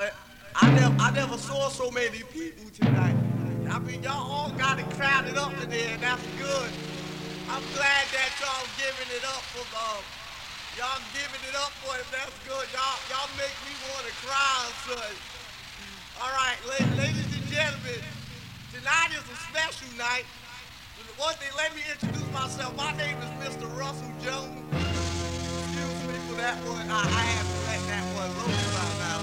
I never saw so many people tonight. I mean, y'all all got it crowded up in there, and that's good. I'm glad that y'all giving it up for y'all giving it up for it. That's good. Y'all make me want to cry, son. All right, ladies and gentlemen, tonight is a special night. One thing, let me introduce myself. My name is Mr. Russell Jones. Excuse me for that one. I have to let that one loose right now.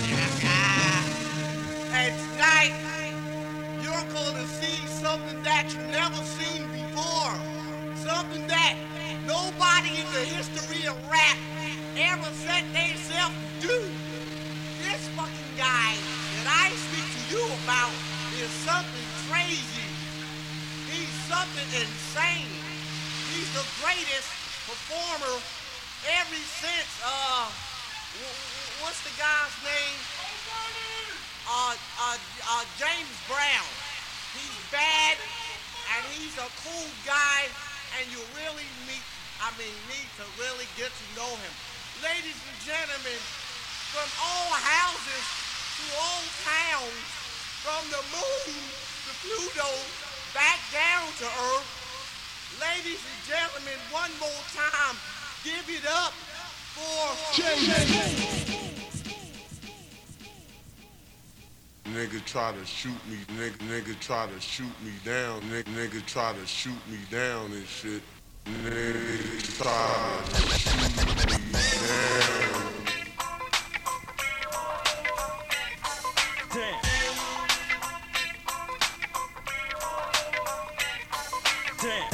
And tonight, you're going to see something that you've never seen before. Something that nobody in the history of rap ever set themselves to do. This fucking guy that I speak to you about is something crazy. He's something insane. He's the greatest performer ever since, what's the guy's name? James Brown. He's bad, and he's a cool guy, and you really need to really get to know him. Ladies and gentlemen, from all houses to all towns, from the moon to Pluto, back down to Earth. Ladies and gentlemen, one more time, give it up for Jay. Nigga try to shoot me, nigga try to shoot me down, nigga try to shoot me down and shit. Nigga try to shoot me down. Damn. Damn.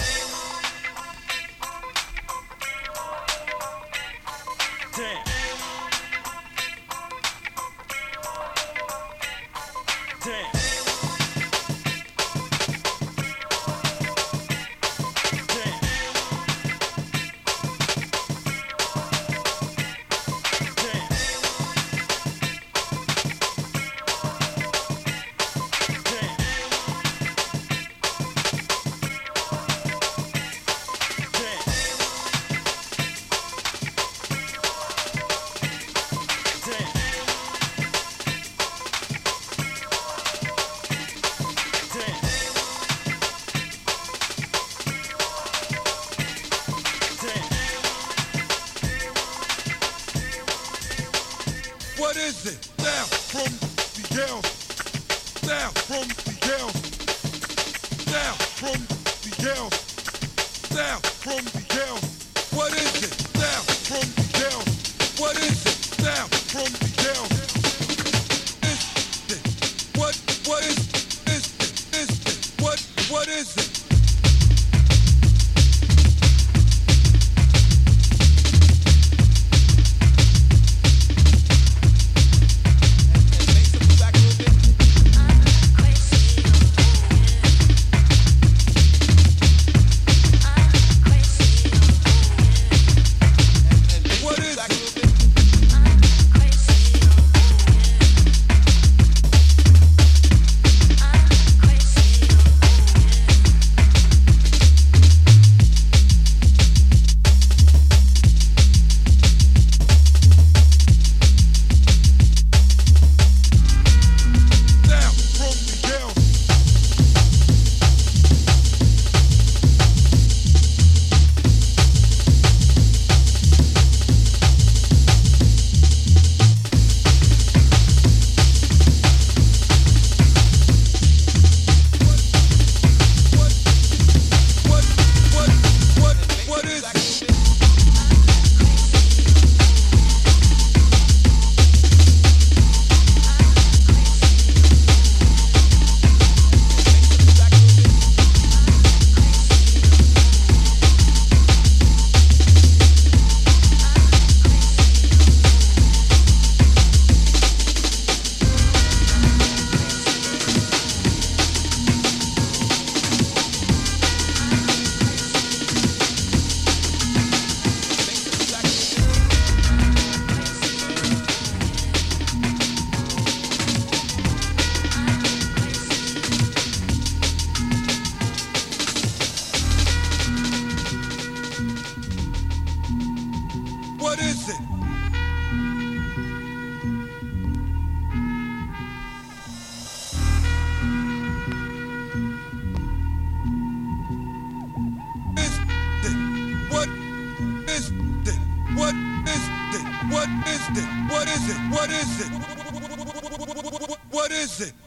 Damn. Damn. What is it? Down from the girls. Down from the girls. Down from the girls. Down from the girls. What is it? Down from the girls. What is it? Down from the girls. Is it? What is it? What is it? it? What is it? What is it? What is it?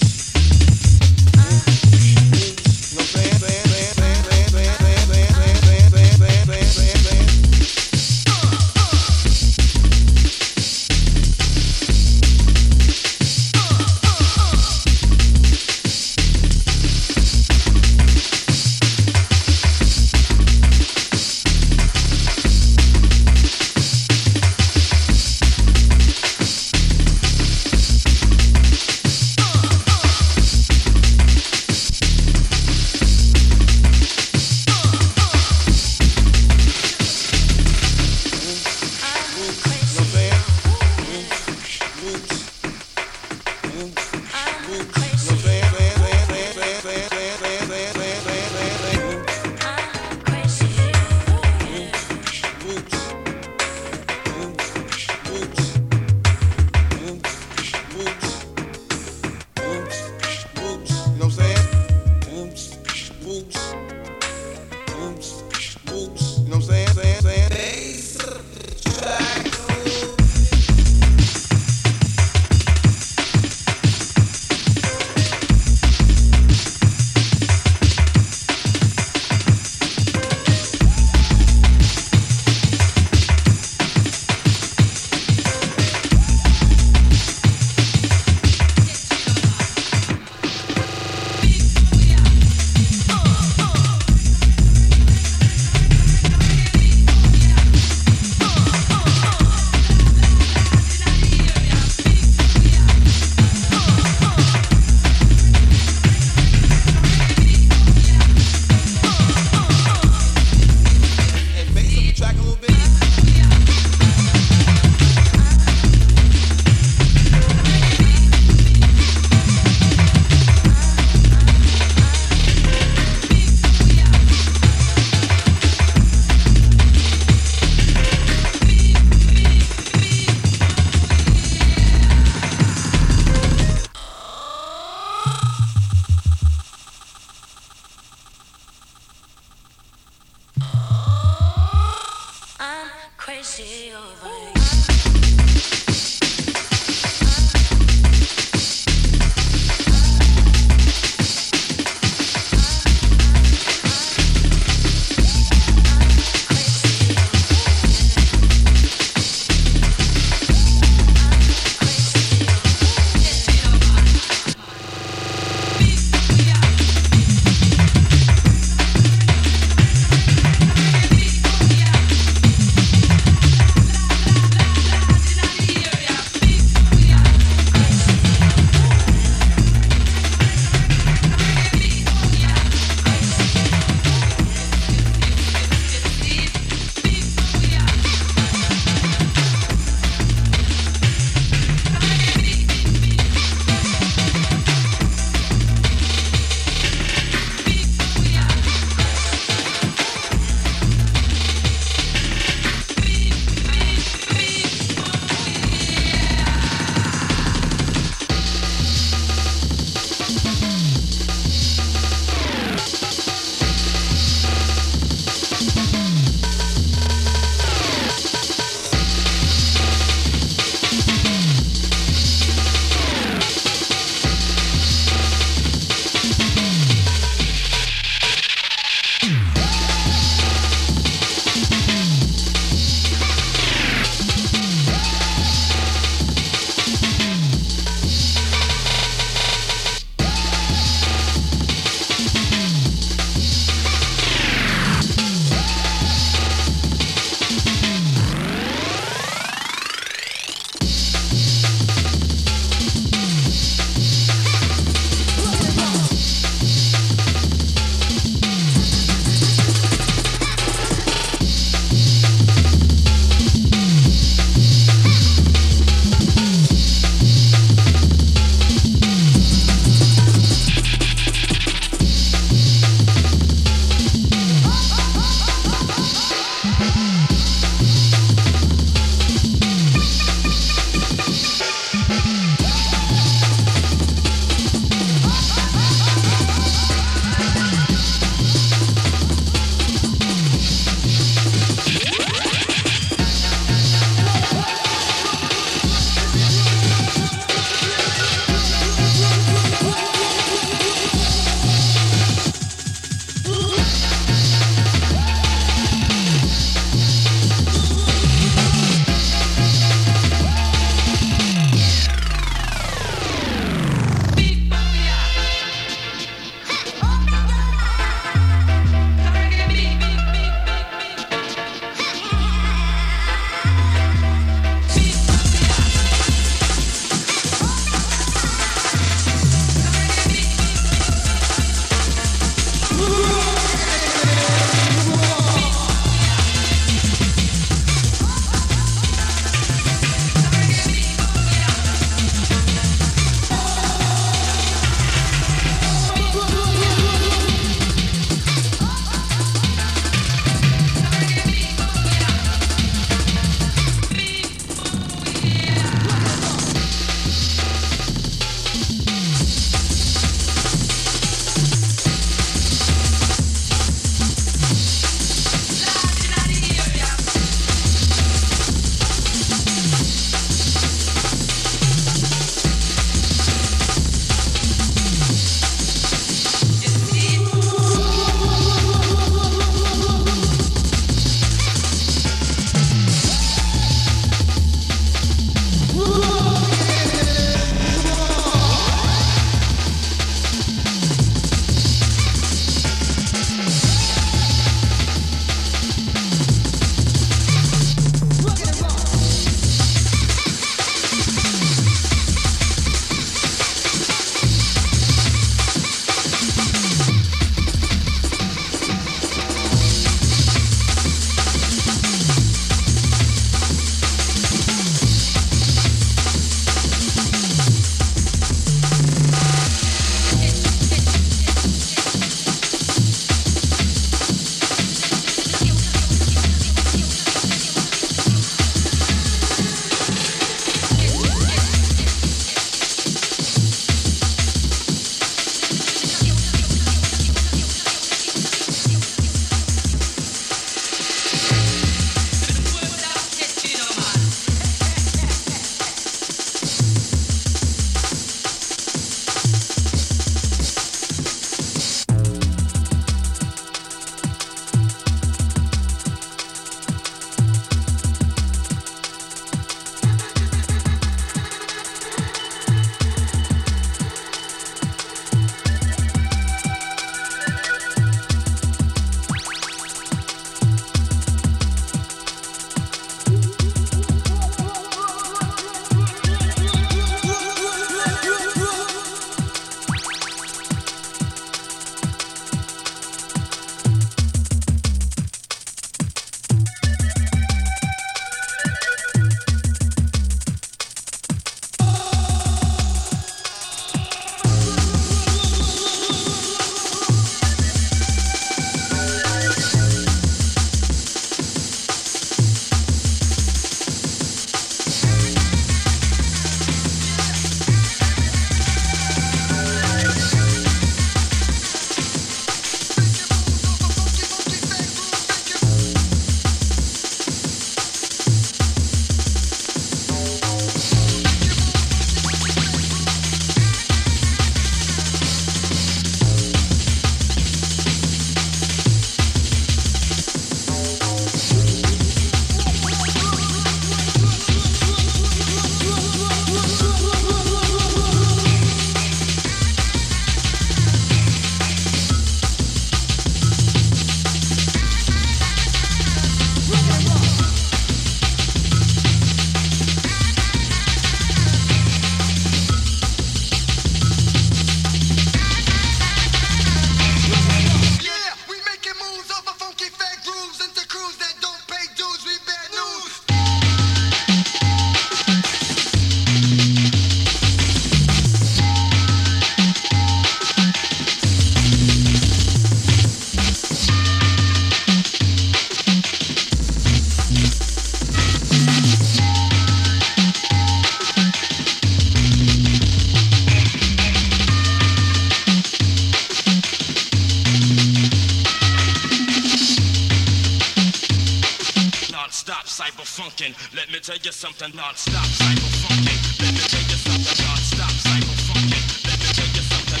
Non-stop cyber funkin'. Let me tell you something. Non-stop cyber funkin'. Let me tell you something. Non-stop cyber funkin'. Let me tell you something.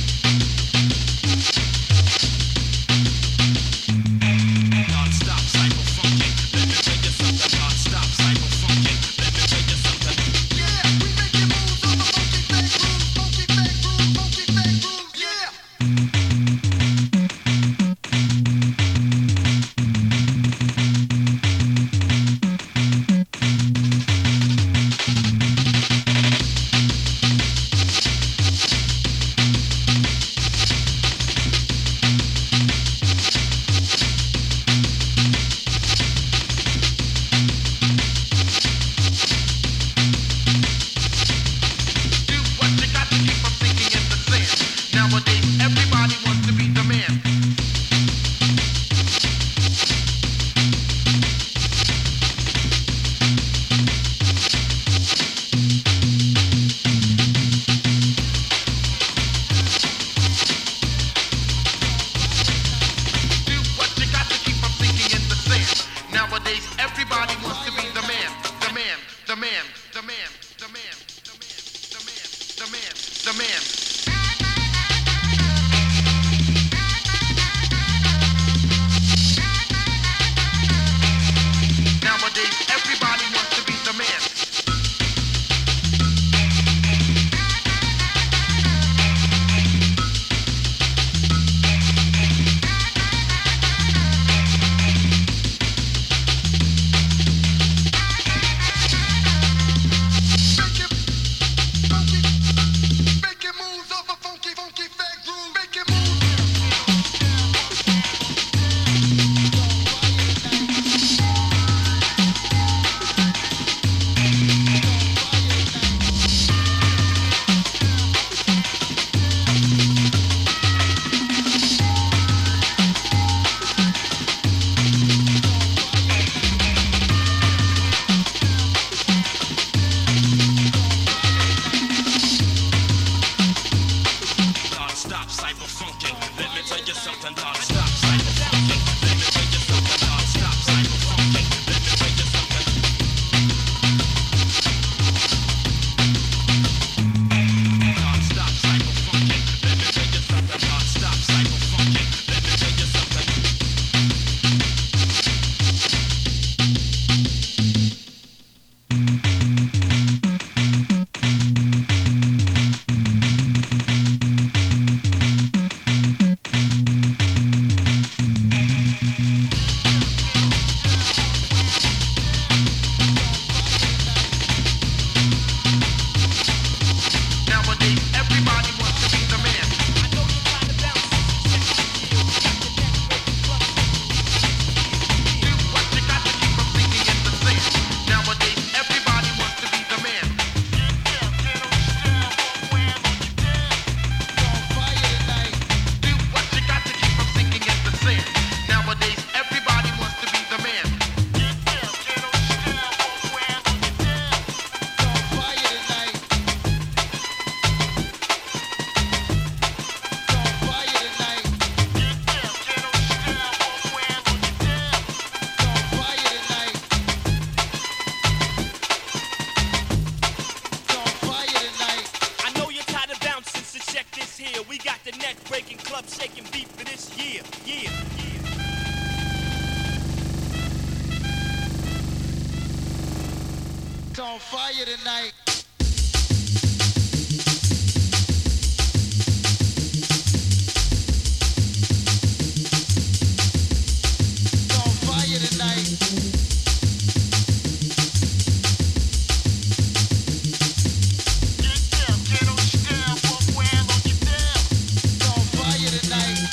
Non-stop cyber funkin'. Let me tell you something. Non-stop cyber funkin'. Let me tell you something. Yeah, we making moves on the funky fat grooves, funky fat grooves, funky fat grooves, yeah. Do what you got to keep from sinking in the sand. Nowadays, everybody wants to be the man. Do what you got to keep from sinking in the sand. Nowadays, everybody wants to be the man, the man, the man, the man, the man, the man, the man, the man, the man. Nowadays, everybody wants to be the man. Making moves off a funky, funky fat groove. Making moves. Non-stop cyber funkin'. Let me tell you something. Non-stop cyber funkin'. Let me tell you something. Non-stop cyber funkin'. Let me tell you something. Non-stop cyber funkin'. Let me tell you something. Non-stop cyber funkin'. Let me tell you something. Nowadays, everybody wants to be the man. Do what you got to keep from sinking in the sand. Nowadays, everybody wants to be the man. Do what you got to keep from sinking in the sand. Nowadays, everybody wants to be the man. I know you're tired of bouncing, so check this here. We got the neck-breaking, club-shaking beat for this year. It's on fire tonight. It's on fire tonight. It's on fire tonight.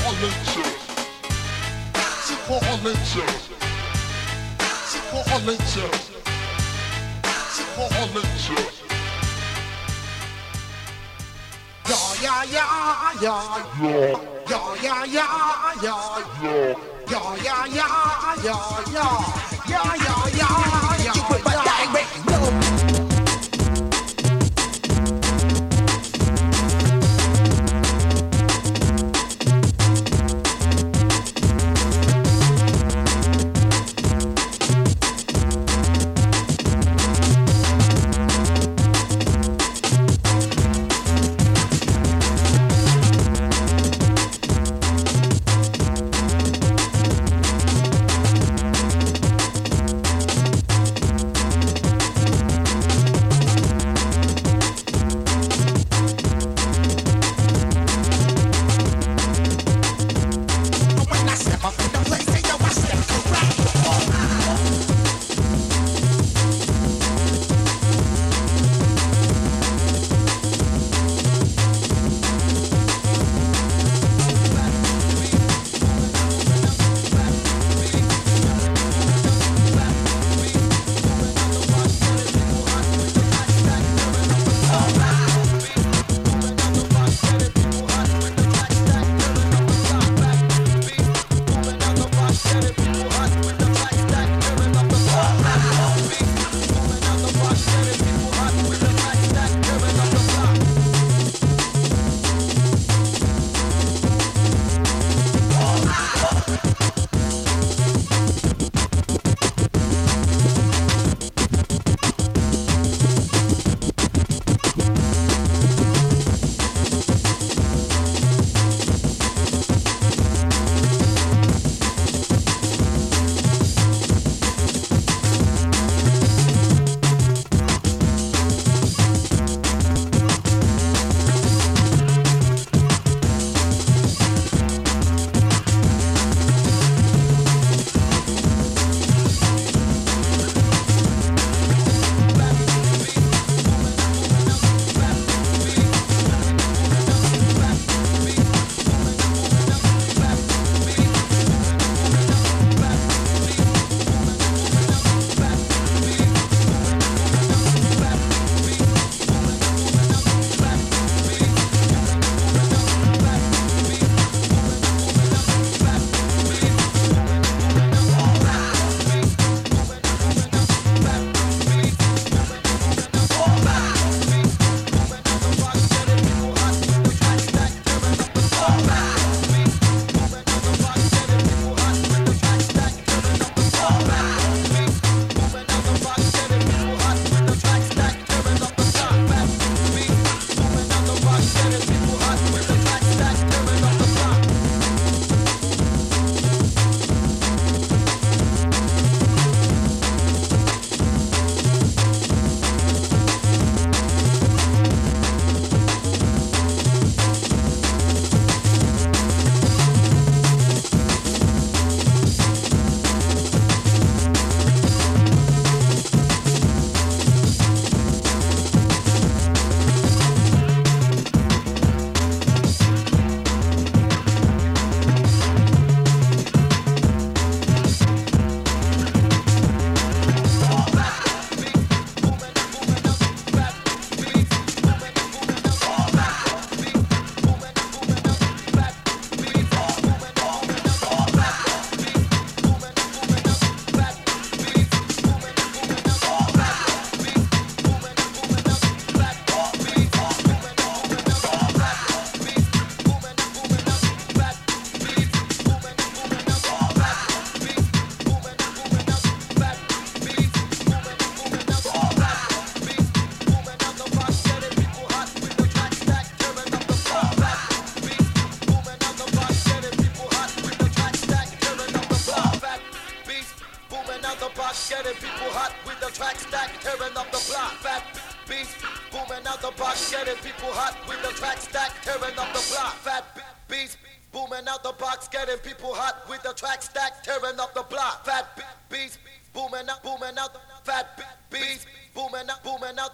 getting people hot with the track stack, tearing up the block. Fat beats booming out the box, getting people hot with the track stack, tearing up the block. Fat beats booming out the box, getting people hot with the track stack, tearing up the block. Fat beats booming out, fat beats booming out.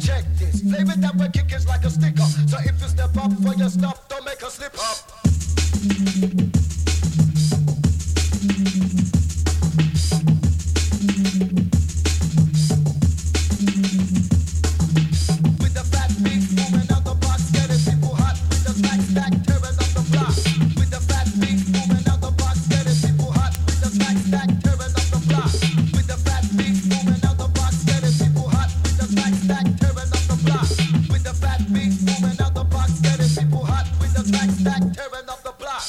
check this. Flavor that we kick is like a sticker. So if you step up for your stuff, don't make a slip up. With the fat beat moving out the box, getting people hot with the stack stack tearing up the block. With the fat beat moving out the box, getting people hot with the stack stack tearing up the block. With the fat beat moving out the box, getting people hot with the stack stack tearing up the block. With the fat beat moving out the box, getting people hot with the stack stack tearing up the block.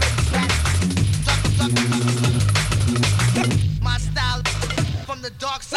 Dark